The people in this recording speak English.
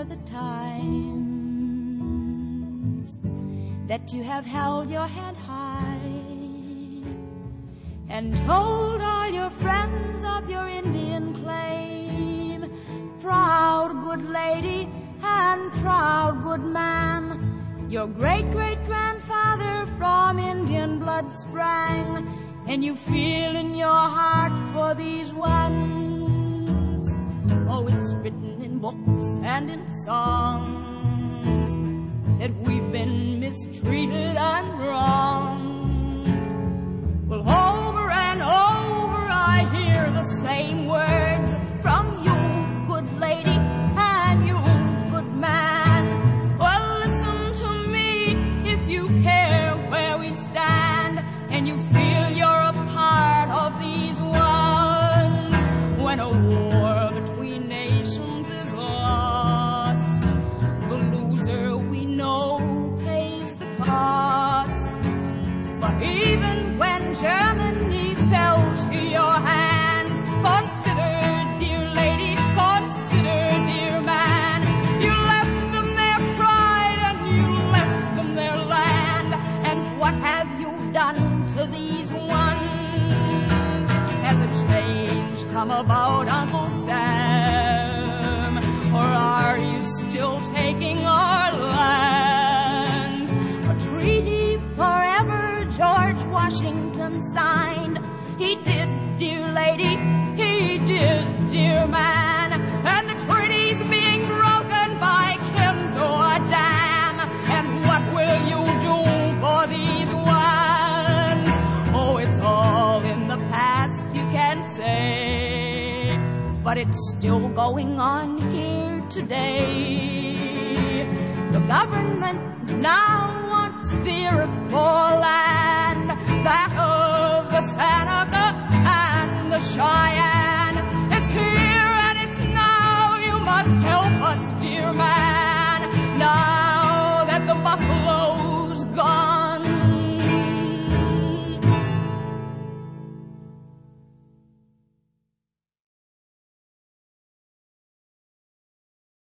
the times that you have held your head high and told all your friends of your Indian claim. Proud good lady and proud good man, your great-great-grandfather from Indian blood sprang, and you feel in your heart for these ones. Oh, it's written in books and in songs that we've been mistreated and wronged. Well, over and over I hear the same words from you, good lady, and you, good man. Well, listen to me if you care where we stand, and you feel you're a part of these ones. When a war between nations is lost, the loser we know pays the cost. But even when Germany fell to your hands, consider, dear lady, consider, dear man, you left them their pride and you left them their land. And what have you done to these ones? Has a change come about, Uncle Sam? Or are you still taking our lands? A treaty forever George Washington signed. He did, dear lady, he did, dear man. And the treaty's being broken by Kenzo Dam. And what will you do for these ones? Oh, it's all in the past, you can say, but it's still going on here today. The government now wants the Iroquois land, that of the Seneca and the Cheyenne.